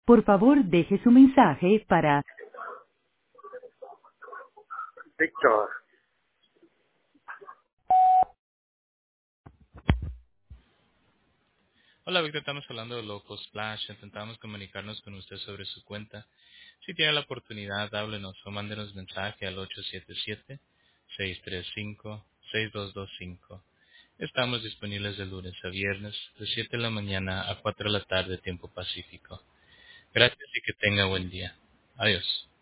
Por favor, deje su mensaje para... Víctor. Hola, Víctor, estamos hablando de Loco Splash. Intentamos comunicarnos con usted sobre su cuenta. Si tiene la oportunidad, háblenos o mándenos mensaje al 877-635-6225. Estamos disponibles de lunes a viernes, de 7 de la mañana a 4 de la tarde, tiempo pacífico. Gracias y que tenga buen día. Adiós.